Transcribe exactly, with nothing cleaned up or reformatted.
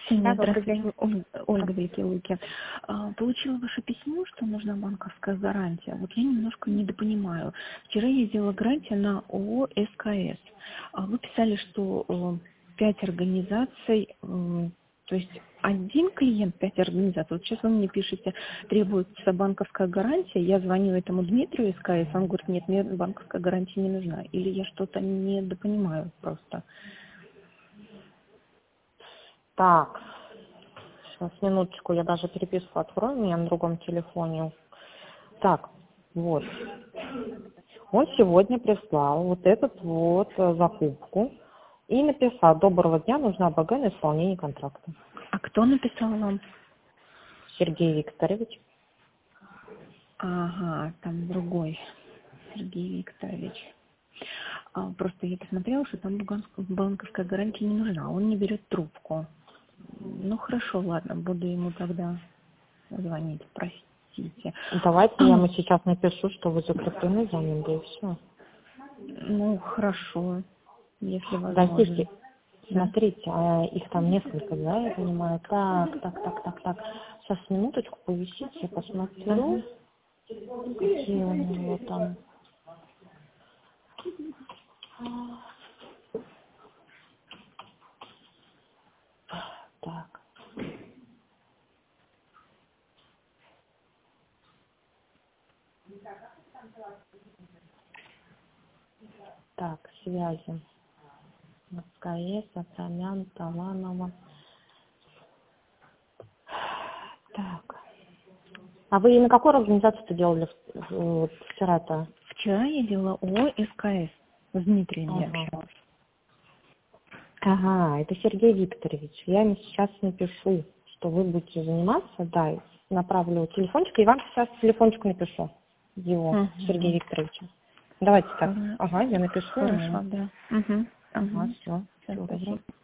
Ксения, Да, добрый здравствуйте, день. Ольга, Ольга Великие Луки. А, Получила ваше письмо, что нужна банковская гарантия. Вот я немножко недопонимаю. Вчера я сделала гарантию на ООО СКС. А Вы писали, что э, пять организаций, э, то есть один клиент, пять организаций. Вот сейчас вы мне пишете, требуется банковская гарантия. Я звоню этому Дмитрию СКС, он говорит, нет, мне банковская гарантия не нужна. Или я что-то недопонимаю просто. Так, сейчас, минуточку, я даже переписку открою, у меня на другом телефоне. Так, вот. Он сегодня прислал вот этот вот э, закупку и написал: доброго дня, нужна БГ на исполнение контракта. А кто написал вам? Сергей Викторович. Ага, там другой Сергей Викторович. А, просто я посмотрела, что там банк- банковская гарантия не нужна. Он не берет трубку. Ну хорошо, ладно, буду ему тогда звонить, простите. Давайте я ему сейчас напишу, что вы закреплены за ним, да и все. Ну хорошо, если возможно. Подождите, Да? смотрите, а их там несколько, да, я понимаю. Так, так, так, так, так. Сейчас, минуточку, повисите, я посмотрю, Ага. какие у него там. Так, так, связи. СКС, Атамян, Таланова. Так. А вы на какую организацию-то делали э, вчера-то? Вчера я делала ООО СКС. С Дмитрием я Ага. общалась. Ага, это Сергей Викторович. Я ему сейчас напишу, что вы будете заниматься, да, и направлю телефончик, и вам сейчас телефончик напишу его, Сергея Угу. Викторовича. Давайте так. Хоро- Ага, я напишу Хорошо, ему. да. Угу. Ага, Угу. все. Все, Всего доброго. спасибо.